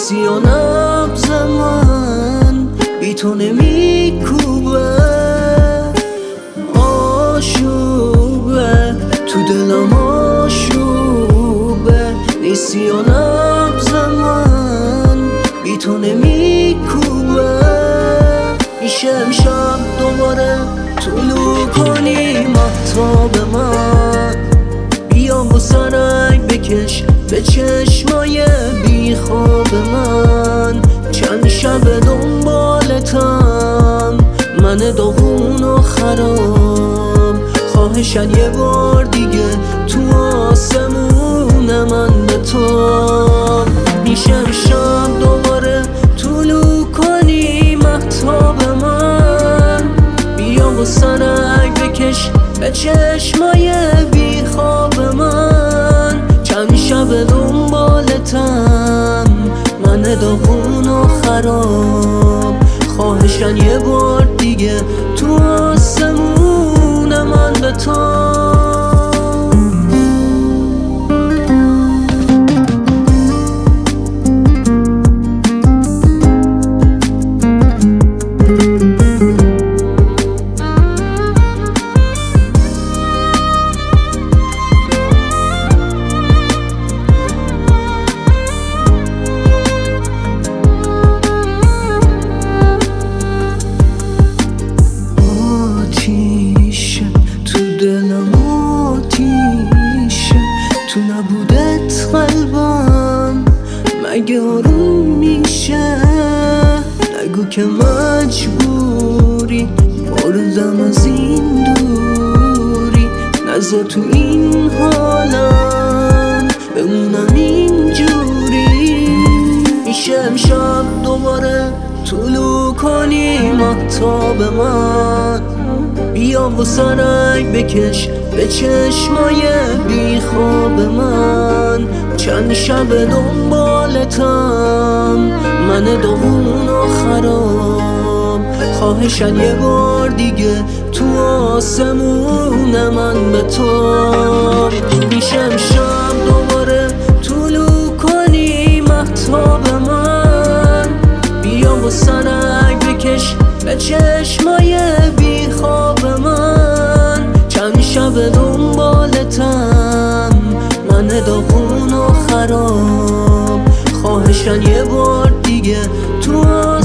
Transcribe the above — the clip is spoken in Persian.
نیستی و نبض من بی تو نمیکوبه، آشوبه تو دلم آشوبه. نیستی و نبض من بی تو نمیکوبه. میشه امشب دوباره طلوع کنی مهتاب من، بیا و سرک بکش به چشمای بیخواب من. چند شب دنبالتم من داغون و خراب، خواهشن یه بار دیگه تو آسمون من به تو. میشه امشب دوباره طلوع کنی مهتاب من، بیا و سرک بکش به چشمای بیخواب من. چند شب دنبالتم من داغون و خراب، خواهشن یه بار دیگه تو آسمون من به تو. تو نبودت قلبم مگه آروم میشه؟ نگو که مجبوری بردم از این دوری، نذار تو این حالم بمونم اینجوری. میشه امشب دوباره طلوع کنی مهتاب من، بیا و سرک بکش به چشمای بیخواب من. چند شب دنبالتم من داغون و خراب، خواهشن یه بار دیگه تو آسمون من به تو. میشه امشب دوباره طلوع کنی مهتاب من، بیا و سرک بکش به چشمای بیخواب من. چند شب دنبالتم من داغون و خراب، خواهشن یه بار دیگه تو